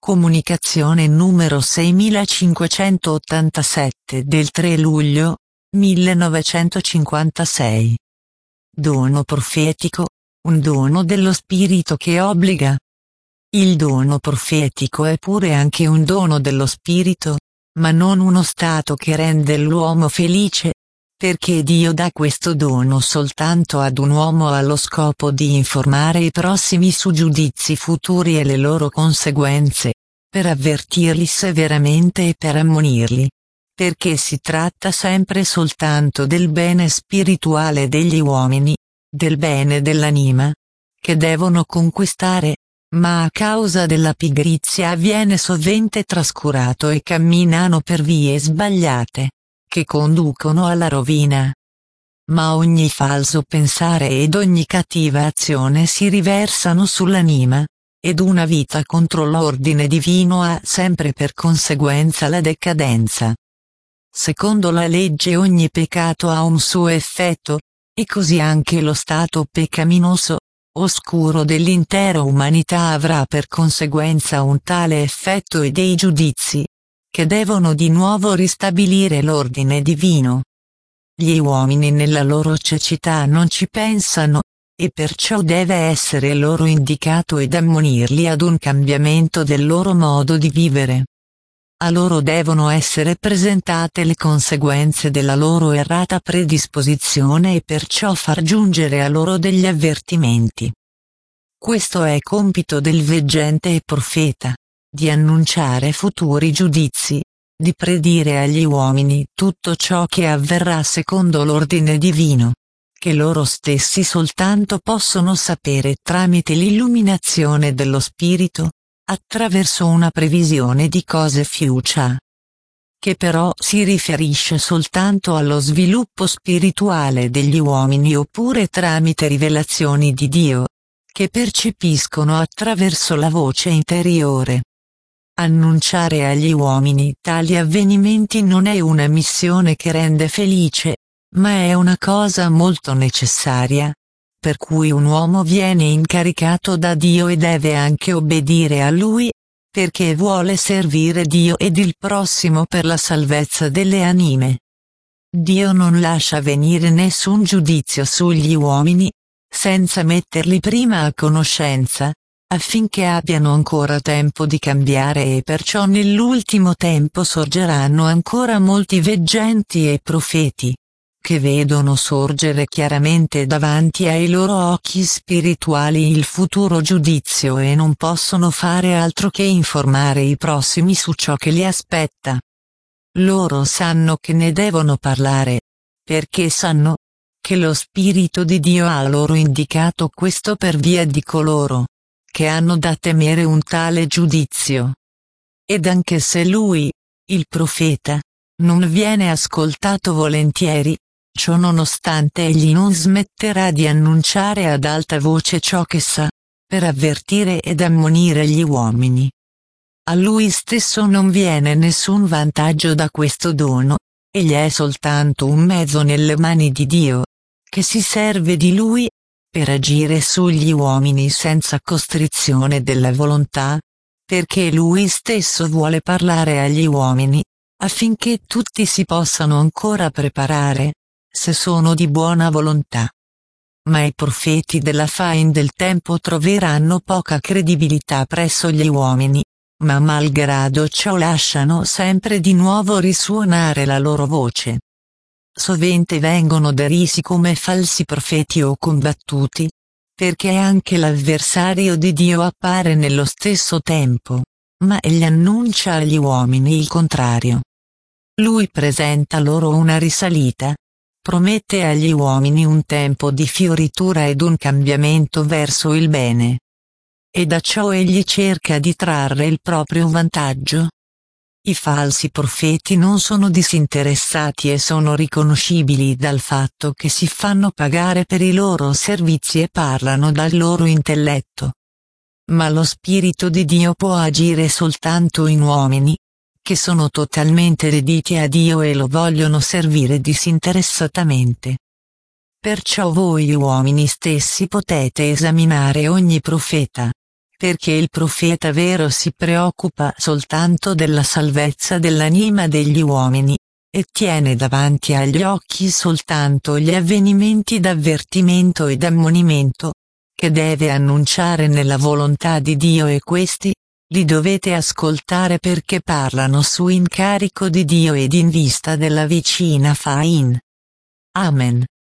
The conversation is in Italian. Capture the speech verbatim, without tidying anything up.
Comunicazione numero seimilacinquecentottantasette del tre luglio millenovecentocinquantasei. Dono profetico, un dono dello spirito che obbliga. Il dono profetico è pure anche un dono dello spirito, ma non uno stato che rende l'uomo felice, perché Dio dà questo dono soltanto ad un uomo allo scopo di informare i prossimi su giudizi futuri e le loro conseguenze, per avvertirli severamente e per ammonirli, perché si tratta sempre soltanto del bene spirituale degli uomini, del bene dell'anima, che devono conquistare, ma a causa della pigrizia viene sovente trascurato e camminano per vie sbagliate, che conducono alla rovina. Ma ogni falso pensare ed ogni cattiva azione si riversano sull'anima, ed una vita contro l'ordine divino ha sempre per conseguenza la decadenza. Secondo la legge ogni peccato ha un suo effetto, e così anche lo stato peccaminoso, oscuro dell'intera umanità avrà per conseguenza un tale effetto e dei giudizi, che devono di nuovo ristabilire l'ordine divino. Gli uomini nella loro cecità non ci pensano, e perciò deve essere loro indicato ed ammonirli ad un cambiamento del loro modo di vivere. A loro devono essere presentate le conseguenze della loro errata predisposizione e perciò far giungere a loro degli avvertimenti. Questo è compito del veggente e profeta, di annunciare futuri giudizi, di predire agli uomini tutto ciò che avverrà secondo l'ordine divino, che loro stessi soltanto possono sapere tramite l'illuminazione dello spirito, attraverso una previsione di cose future, che però si riferisce soltanto allo sviluppo spirituale degli uomini oppure tramite rivelazioni di Dio, che percepiscono attraverso la voce interiore. Annunciare agli uomini tali avvenimenti non è una missione che rende felice, ma è una cosa molto necessaria, per cui un uomo viene incaricato da Dio e deve anche obbedire a Lui, perché vuole servire Dio ed il prossimo per la salvezza delle anime. Dio non lascia venire nessun giudizio sugli uomini, senza metterli prima a conoscenza, affinché abbiano ancora tempo di cambiare e perciò nell'ultimo tempo sorgeranno ancora molti veggenti e profeti, che vedono sorgere chiaramente davanti ai loro occhi spirituali il futuro giudizio e non possono fare altro che informare i prossimi su ciò che li aspetta. Loro sanno che ne devono parlare, perché sanno che lo Spirito di Dio ha loro indicato questo per via di coloro che hanno da temere un tale giudizio. Ed anche se lui, il profeta, non viene ascoltato volentieri, ciò nonostante egli non smetterà di annunciare ad alta voce ciò che sa, per avvertire ed ammonire gli uomini. A lui stesso non viene nessun vantaggio da questo dono, egli è soltanto un mezzo nelle mani di Dio, che si serve di lui, per agire sugli uomini senza costrizione della volontà, perché lui stesso vuole parlare agli uomini, affinché tutti si possano ancora preparare, se sono di buona volontà. Ma i profeti della fin del tempo troveranno poca credibilità presso gli uomini, ma malgrado ciò lasciano sempre di nuovo risuonare la loro voce. Sovente vengono derisi come falsi profeti o combattuti, perché anche l'avversario di Dio appare nello stesso tempo, ma egli annuncia agli uomini il contrario. Lui presenta loro una risalita, promette agli uomini un tempo di fioritura ed un cambiamento verso il bene. E da ciò egli cerca di trarre il proprio vantaggio. I falsi profeti non sono disinteressati e sono riconoscibili dal fatto che si fanno pagare per i loro servizi e parlano dal loro intelletto. Ma lo Spirito di Dio può agire soltanto in uomini, che sono totalmente dediti a Dio e lo vogliono servire disinteressatamente. Perciò voi uomini stessi potete esaminare ogni profeta, perché il profeta vero si preoccupa soltanto della salvezza dell'anima degli uomini, e tiene davanti agli occhi soltanto gli avvenimenti d'avvertimento e d'ammonimento, che deve annunciare nella volontà di Dio, e questi li dovete ascoltare perché parlano su incarico di Dio ed in vista della vicina Fain. Amen.